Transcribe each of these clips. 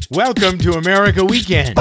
Welcome to America Weekend.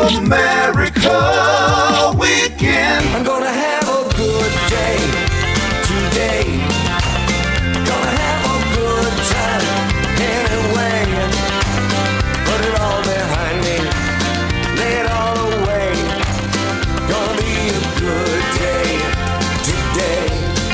America Weekend. I'm gonna have a good day today. Gonna have a good time anyway. Put it all behind me, lay it all away. Gonna be a good day today.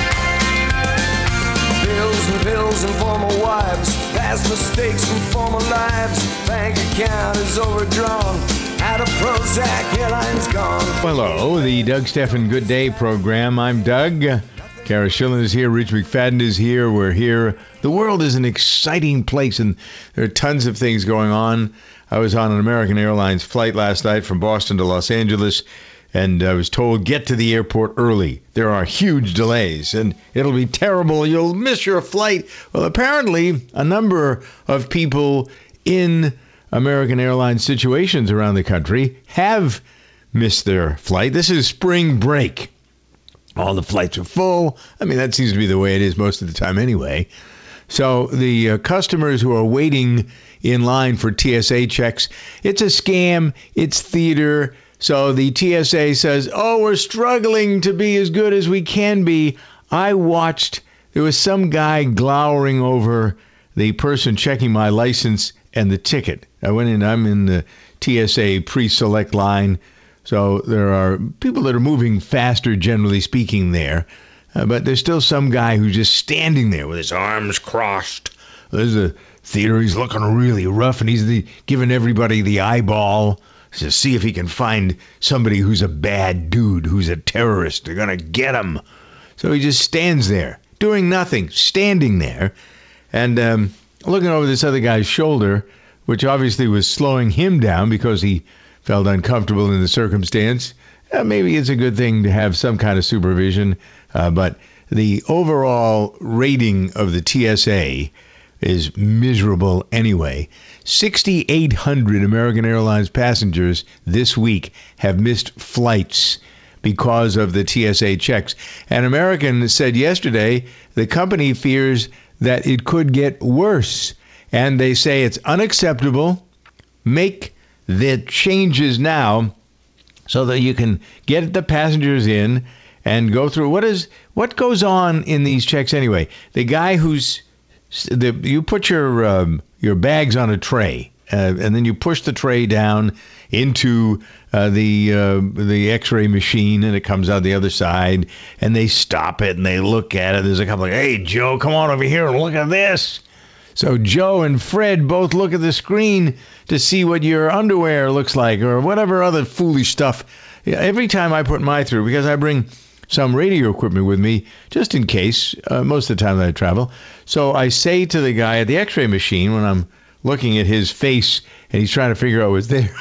Bills and pills and former wives, past mistakes and former lives. Bank account is overdrawn. Out of Prozac, airline's gone. Hello, the Doug Steffen Good Day program. I'm Doug. Kara Schillen is here. Rich McFadden is here. We're here. The world is an exciting place, and there are tons of things going on. I was on an American Airlines flight last night from Boston to Los Angeles, and I was told, get to the airport early. There are huge delays, and it'll be terrible. You'll miss your flight. Well, apparently, a number of people in American Airlines situations around the country have missed their flight. This is spring break. All the flights are full. I mean, that seems to be the way it is most of the time anyway. So the customers who are waiting in line for TSA checks, it's a scam. It's theater. So the TSA says, oh, we're struggling to be as good as we can be. I watched, there was some guy glowering over the person checking my license and the ticket. I went in, I'm in the TSA pre-select line, so there are people that are moving faster, generally speaking, there. But there's still some guy who's just standing there with his arms crossed. There's a theater, he's looking really rough, and he's giving everybody the eyeball to see if he can find somebody who's a bad dude, who's a terrorist. They're going to get him. So he just stands there, doing nothing, standing there, and looking over this other guy's shoulder, which obviously was slowing him down because he felt uncomfortable in the circumstance. Maybe it's a good thing to have some kind of supervision, but the overall rating of the TSA is miserable anyway. 6,800 American Airlines passengers this week have missed flights because of the TSA checks. And American said yesterday the company fears that it could get worse. And they say it's unacceptable. Make the changes now so that you can get the passengers in and go through. What goes on in these checks anyway? The guy you put your bags on a tray, and then you push the tray down into the X-ray machine, and it comes out the other side, and they stop it and they look at it. There's a couple like, hey, Joe, come on over here and look at this. So Joe and Fred both look at the screen to see what your underwear looks like or whatever other foolish stuff. Every time I put my through, because I bring some radio equipment with me just in case, most of the time that I travel. So I say to the guy at the X-ray machine when I'm looking at his face and he's trying to figure out what's there.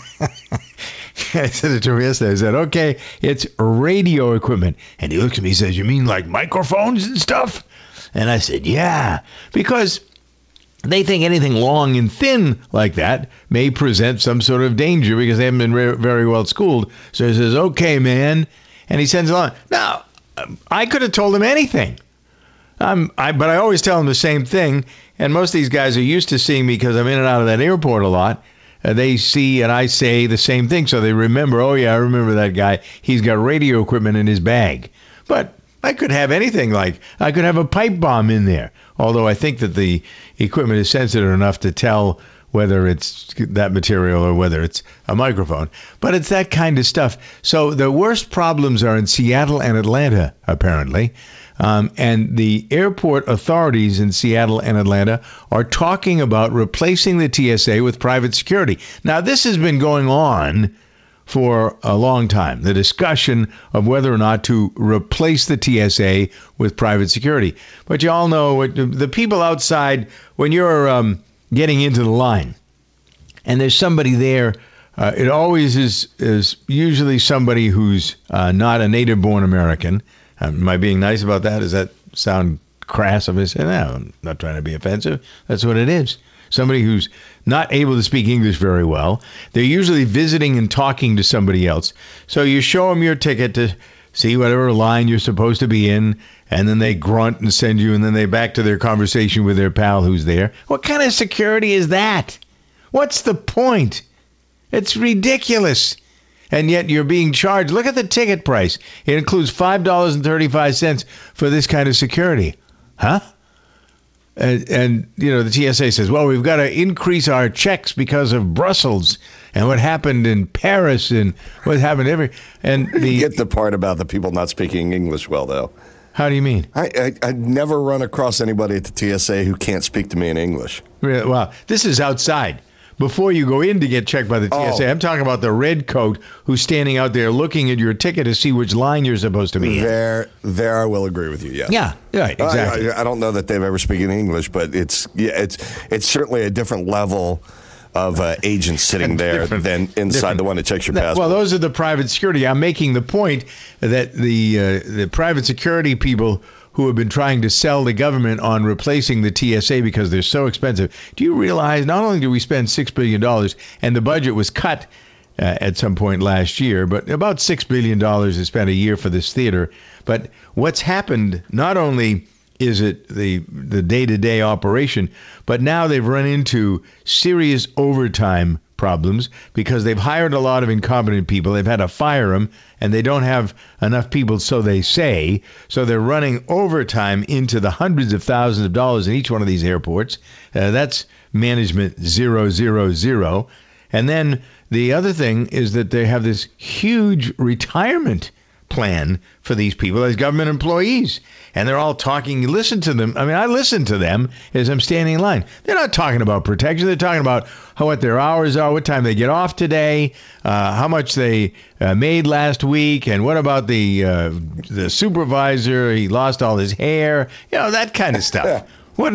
I said it to him yesterday. I said, okay, it's radio equipment. And he looks at me and says, you mean like microphones and stuff? And I said, yeah, because they think anything long and thin like that may present some sort of danger because they haven't been very well schooled. So he says, okay, man. And he sends it on. Now, I could have told him anything. But I always tell them the same thing. And most of these guys are used to seeing me because I'm in and out of that airport a lot. They see and I say the same thing. So they remember, oh, yeah, I remember that guy. He's got radio equipment in his bag. But I could have anything like, I could have a pipe bomb in there. Although I think that the equipment is sensitive enough to tell whether it's that material or whether it's a microphone. But it's that kind of stuff. So the worst problems are in Seattle and Atlanta, apparently. And the airport authorities in Seattle and Atlanta are talking about replacing the TSA with private security. Now, this has been going on for a long time, the discussion of whether or not to replace the TSA with private security. But you all know the people outside, when you're getting into the line and there's somebody there, it always is usually somebody who's not a native-born American. Am I being nice about that? Does that sound crass of it? No, I'm not trying to be offensive. That's what it is. Somebody who's not able to speak English very well. They're usually visiting and talking to somebody else. So you show them your ticket to see whatever line you're supposed to be in, and then they grunt and send you, and then they back to their conversation with their pal who's there. What kind of security is that? What's the point? It's ridiculous. And yet you're being charged. Look at the ticket price. It includes $5.35 for this kind of security. Huh? And the TSA says, well, we've got to increase our checks because of Brussels and what happened in Paris and what happened get the part about the people not speaking English well, though. How do you mean? I never run across anybody at the TSA who can't speak to me in English. Well, this is outside. Before you go in to get checked by the TSA, I'm talking about the red coat who's standing out there looking at your ticket to see which line you're supposed to be in. There, I will agree with you. Yes. Yeah, right, exactly. I don't know that they've ever spoken English, but it's certainly a different level of agents sitting there than inside the one that checks your passport. Well, those are the private security. I'm making the point that the private security people who have been trying to sell the government on replacing the TSA because they're so expensive. Do you realize not only do we spend $6 billion, and the budget was cut at some point last year, but about $6 billion is spent a year for this theater. But what's happened, not only is it the day-to-day operation, but now they've run into serious overtime problems because they've hired a lot of incompetent people. They've had to fire them, and they don't have enough people, so they say. So they're running overtime into the hundreds of thousands of dollars in each one of these airports. That's management 000. And then the other thing is that they have this huge retirement plan for these people as government employees. And they're all talking. You listen to them. I mean, I listen to them as I'm standing in line. They're not talking about protection. They're talking about what their hours are, what time they get off today, how much they made last week, and what about the supervisor? He lost all his hair. That kind of stuff. What?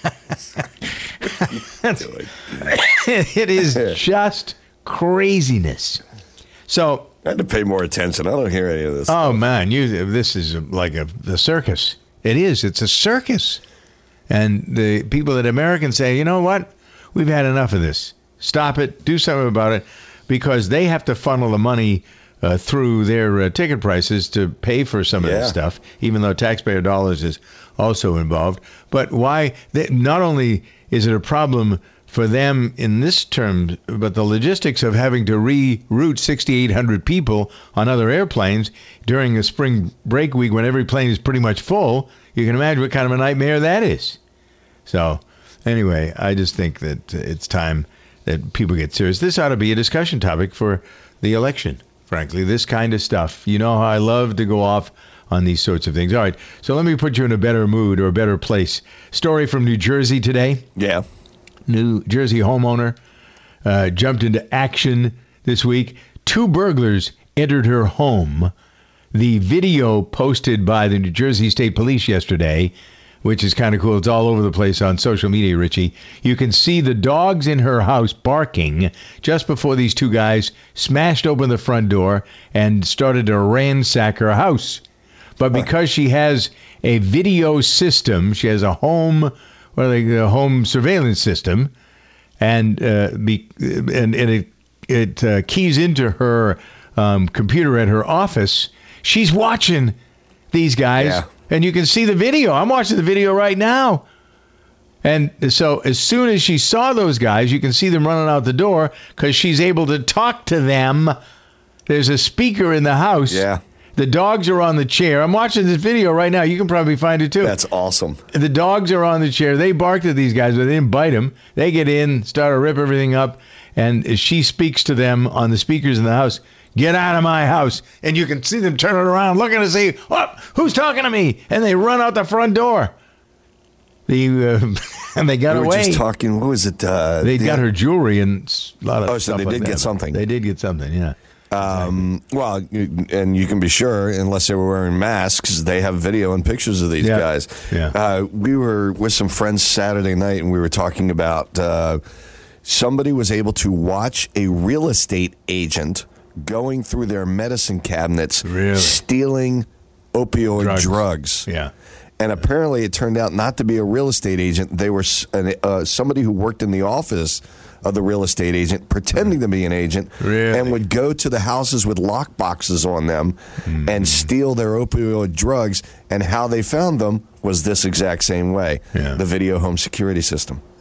It is just craziness. So I had to pay more attention. I don't hear any of this. Oh, stuff. man, this is like the circus. It is. It's a circus. And the people at Americans say, you know what? We've had enough of this. Stop it. Do something about it. Because they have to funnel the money through their ticket prices to pay for some of this stuff, even though taxpayer dollars is also involved. But why? Not only is it a problem for them in this term, but the logistics of having to reroute 6,800 people on other airplanes during a spring break week when every plane is pretty much full, you can imagine what kind of a nightmare that is. So, anyway, I just think that it's time that people get serious. This ought to be a discussion topic for the election, frankly, this kind of stuff. You know how I love to go off on these sorts of things. All right, so let me put you in a better mood or a better place. Story from New Jersey today. Yeah. New Jersey homeowner jumped into action this week. 2 burglars entered her home. The video posted by the New Jersey State Police yesterday, which is kind of cool. It's all over the place on social media, Richie. You can see the dogs in her house barking just before these 2 guys smashed open the front door and started to ransack her house. But because she has a video system, she has a home surveillance system, and it keys into her computer at her office. She's watching these guys, and you can see the video. I'm watching the video right now. And so as soon as she saw those guys, you can see them running out the door because she's able to talk to them. There's a speaker in the house. Yeah. The dogs are on the chair. I'm watching this video right now. You can probably find it, too. That's awesome. The dogs are on the chair. They barked at these guys, but they didn't bite them. They get in, start to rip everything up, and she speaks to them on the speakers in the house. Get out of my house. And you can see them turning around, looking to see, who's talking to me? And they run out the front door. And they got away. We were just talking, what was it? They got her jewelry and a lot of stuff. So they did get something. They did get something, yeah. Well, and you can be sure, unless they were wearing masks, they have video and pictures of these guys. Yeah. We were with some friends Saturday night, and we were talking about somebody was able to watch a real estate agent going through their medicine cabinets, stealing opioid drugs. Yeah. And apparently it turned out not to be a real estate agent. They were somebody who worked in the office of the real estate agent, pretending to be an agent, and would go to the houses with lock boxes on them and steal their opioid drugs. And how they found them was this exact same way, the video home security system. Yeah.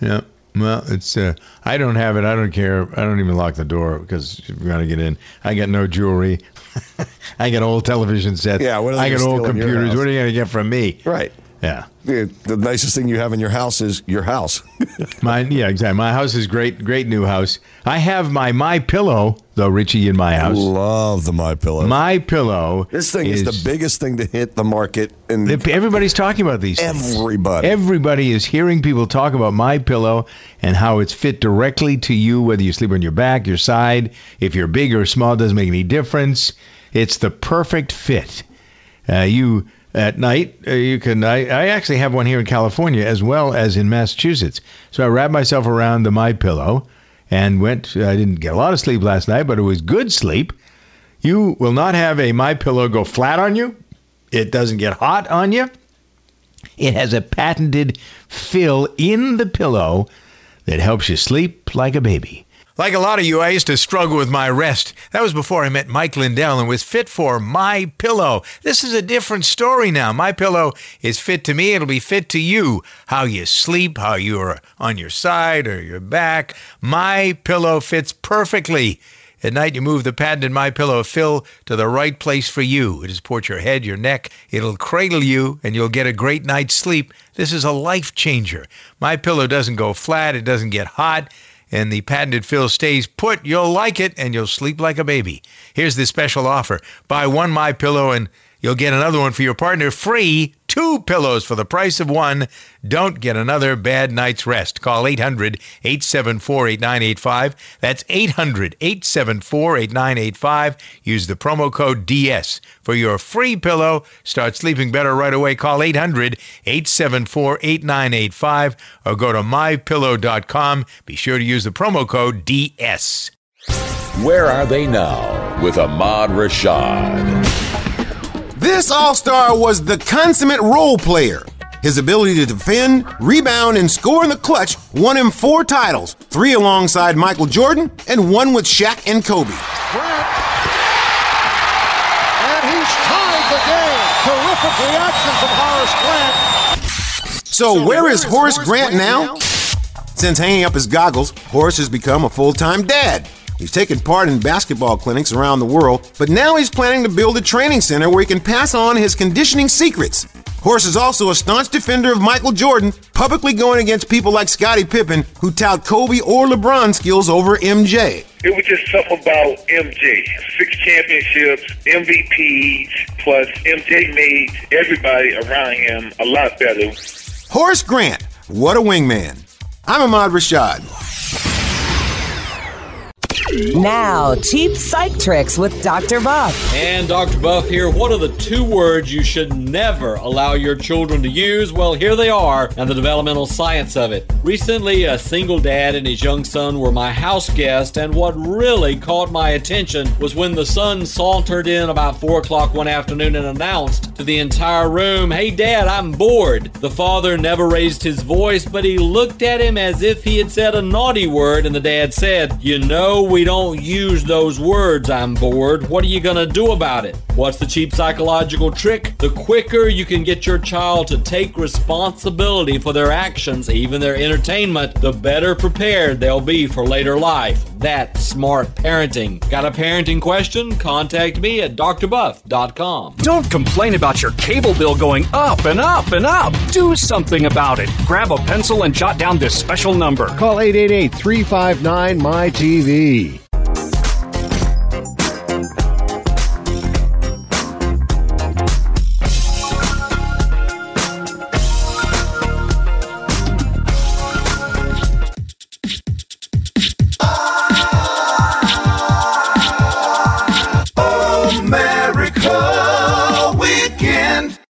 Well, it's I don't have it. I don't care. I don't even lock the door because you've got to get in. I got no jewelry. I got old television sets. Yeah, what are they I got gonna old steal in your computers. house? What are you going to get from me? Right. Yeah. The nicest thing you have in your house is your house. Yeah, exactly. My house is great new house. I have my MyPillow, though, Richie, in my house. Love the MyPillow. MyPillow. This thing is the biggest thing to hit the market. And everybody's talking about these things. Everybody. Everybody is hearing people talk about MyPillow and how it's fit directly to you, whether you sleep on your back, your side. If you're big or small, it doesn't make any difference. It's the perfect fit. At night, you can. I actually have one here in California as well as in Massachusetts. So I wrapped myself around the MyPillow and went. I didn't get a lot of sleep last night, but it was good sleep. You will not have a MyPillow go flat on you. It doesn't get hot on you. It has a patented fill in the pillow that helps you sleep like a baby. Like a lot of you, I used to struggle with my rest. That was before I met Mike Lindell and was fit for MyPillow. This is a different story now. MyPillow is fit to me. It'll be fit to you. How you sleep, how you're on your side or your back. MyPillow fits perfectly. At night, you move the patented MyPillow fill to the right place for you. It'll support your head, your neck. It'll cradle you, and you'll get a great night's sleep. This is a life changer. MyPillow doesn't go flat. It doesn't get hot. And the patented fill stays put. You'll like it, and you'll sleep like a baby. Here's the special offer. Buy one MyPillow, and you'll get another one for your partner free. 2 pillows for the price of one. Don't get another bad night's rest. Call 800-874-8985. That's 800-874-8985. Use the promo code DS for your free pillow. Start sleeping better right away. Call 800-874-8985 or go to mypillow.com. Be sure to use the promo code DS. Where are they now with Ahmad Rashad? This All-Star was the consummate role player. His ability to defend, rebound, and score in the clutch won him 4 titles, 3 alongside Michael Jordan and 1 with Shaq and Kobe. Grant. And he's tied the game. Terrific reaction from Horace Grant. So where is Horace Grant now? Since hanging up his goggles, Horace has become a full-time dad. He's taken part in basketball clinics around the world, but now he's planning to build a training center where he can pass on his conditioning secrets. Horace is also a staunch defender of Michael Jordan, publicly going against people like Scottie Pippen, who tout Kobe or LeBron skills over MJ. It was just something about MJ. 6 championships, MVPs, plus MJ made everybody around him a lot better. Horace Grant, what a wingman. I'm Ahmad Rashad. Now, cheap psych tricks with Dr. Buff. And Dr. Buff here. What are the 2 words you should never allow your children to use? Well, here they are, and the developmental science of it. Recently, a single dad and his young son were my house guest, and what really caught my attention was when the son sauntered in about 4 o'clock one afternoon and announced to the entire room, "Hey, Dad, I'm bored." The father never raised his voice, but he looked at him as if he had said a naughty word, and the dad said, "You know, we don't use those words, I'm bored. What are you going to do about it?" What's the cheap psychological trick? The quicker you can get your child to take responsibility for their actions, even their entertainment, the better prepared they'll be for later life. That's smart parenting. Got a parenting question? Contact me at drbuff.com. Don't complain about your cable bill going up and up and up. Do something about it. Grab a pencil and jot down this special number. Call 888-359-MyTV.